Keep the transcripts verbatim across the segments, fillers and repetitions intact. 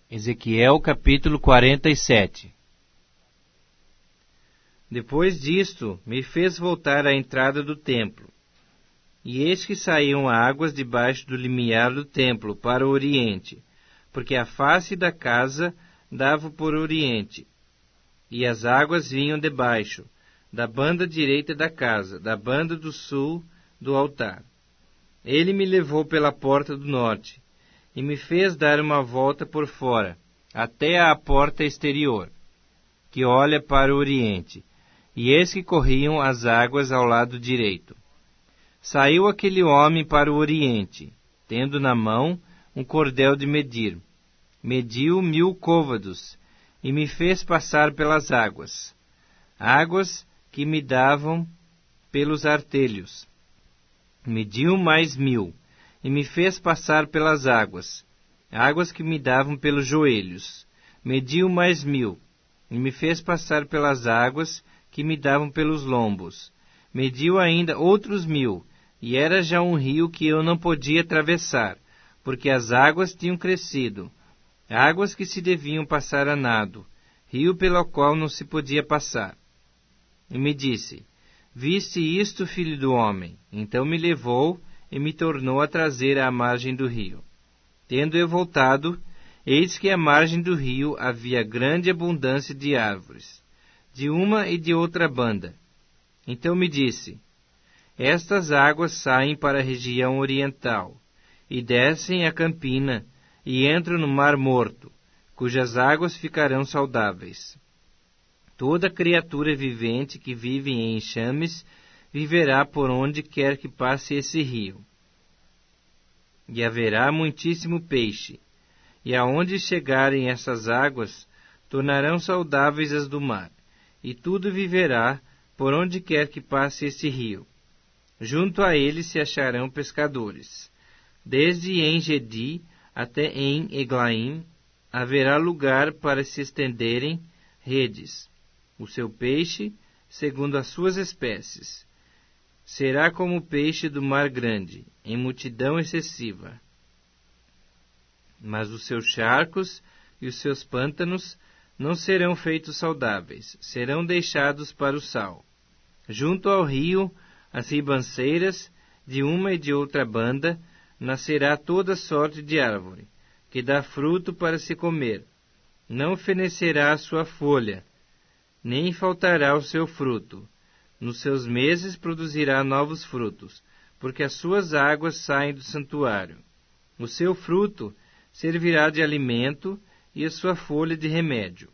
Ezequiel capítulo quarenta e sete. Depois disto, me fez voltar à entrada do templo, e eis que saíam águas debaixo do limiar do templo para o oriente, porque a face da casa dava por oriente, e as águas vinham debaixo, da banda direita da casa, da banda do sul do altar. Ele me levou pela porta do norte, e me fez dar uma volta por fora, até à porta exterior, que olha para o oriente, e eis que corriam as águas ao lado direito. Saiu aquele homem para o oriente, tendo na mão um cordel de medir. Mediu mil côvados, e me fez passar pelas águas, águas que me davam pelos artelhos. Mediu mais mil, e me fez passar pelas águas, águas que me davam pelos joelhos. Mediu mais mil, e me fez passar pelas águas que me davam pelos lombos. Mediu ainda outros mil, e era já um rio que eu não podia atravessar, porque as águas tinham crescido, águas que se deviam passar a nado, rio pelo qual não se podia passar. E me disse: Viste isto, filho do homem? Então me levou e me tornou a trazer à margem do rio. Tendo eu voltado, eis que à margem do rio havia grande abundância de árvores, de uma e de outra banda. Então me disse: Estas águas saem para a região oriental, e descem a campina, e entram no Mar Morto, cujas águas ficarão saudáveis. Toda criatura vivente que vive em enxames viverá por onde quer que passe esse rio. E haverá muitíssimo peixe, e aonde chegarem essas águas, tornarão saudáveis as do mar, e tudo viverá por onde quer que passe esse rio. Junto a ele se acharão pescadores. Desde En-Gedi até em Eglaim haverá lugar para se estenderem redes. O seu peixe, segundo as suas espécies, será como o peixe do mar grande, em multidão excessiva. Mas os seus charcos e os seus pântanos não serão feitos saudáveis, serão deixados para o sal. Junto ao rio, as ribanceiras, de uma e de outra banda, nascerá toda sorte de árvore, que dá fruto para se comer. Não fenecerá a sua folha, nem faltará o seu fruto. Nos seus meses produzirá novos frutos, porque as suas águas saem do santuário. O seu fruto servirá de alimento e a sua folha de remédio.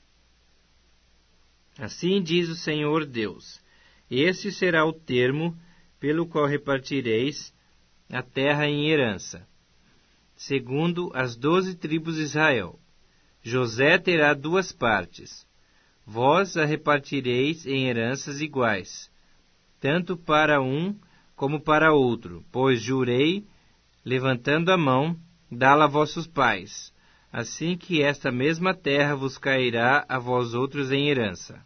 Assim diz o Senhor Deus: Esse será o termo pelo qual repartireis a terra em herança, segundo as doze tribos de Israel. José terá duas partes. Vós a repartireis em heranças iguais, tanto para um como para outro, pois jurei, levantando a mão, dá-la a vossos pais, assim que esta mesma terra vos cairá a vós outros em herança.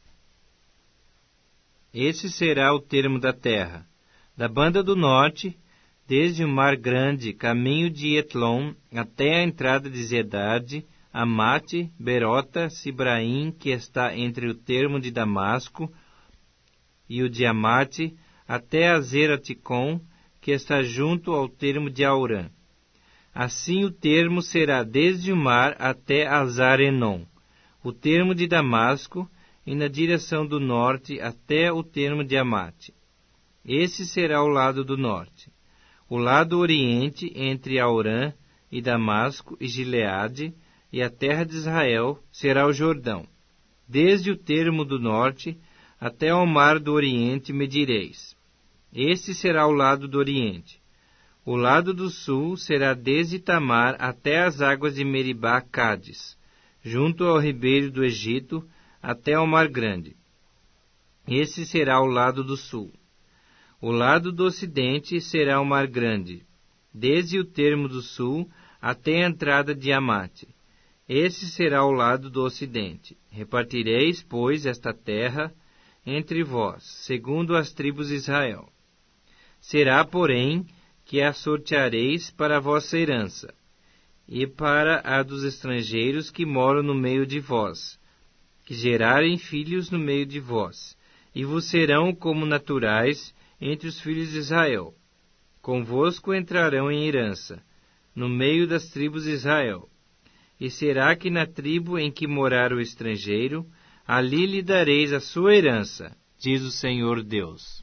Esse será o termo da terra. Da banda do norte, desde o mar grande, caminho de Etlon, até a entrada de Zedade, Amate, Berota, Sibraim, que está entre o termo de Damasco e o de Amate, até a Zeraticom, que está junto ao termo de Aurã. Assim o termo será desde o mar até Azarenon, o termo de Damasco, e na direção do norte até o termo de Amate. Esse será o lado do norte. O lado oriente, entre Aurã e Damasco e Gileade, e a terra de Israel, será o Jordão. Desde o termo do norte até ao mar do oriente medireis. Este será o lado do oriente. O lado do sul será desde Tamar até as águas de Meribá-Cádiz, junto ao ribeiro do Egito, até ao mar grande. Esse será o lado do sul. O lado do ocidente será o mar grande, desde o termo do sul até a entrada de Amate. Esse será o lado do ocidente. Repartireis, pois, esta terra entre vós, segundo as tribos de Israel. Será, porém, que a sorteareis para a vossa herança, e para a dos estrangeiros que moram no meio de vós, que gerarem filhos no meio de vós, e vos serão como naturais entre os filhos de Israel. Convosco entrarão em herança, no meio das tribos de Israel. E será que na tribo em que morar o estrangeiro, ali lhe dareis a sua herança, diz o Senhor Deus.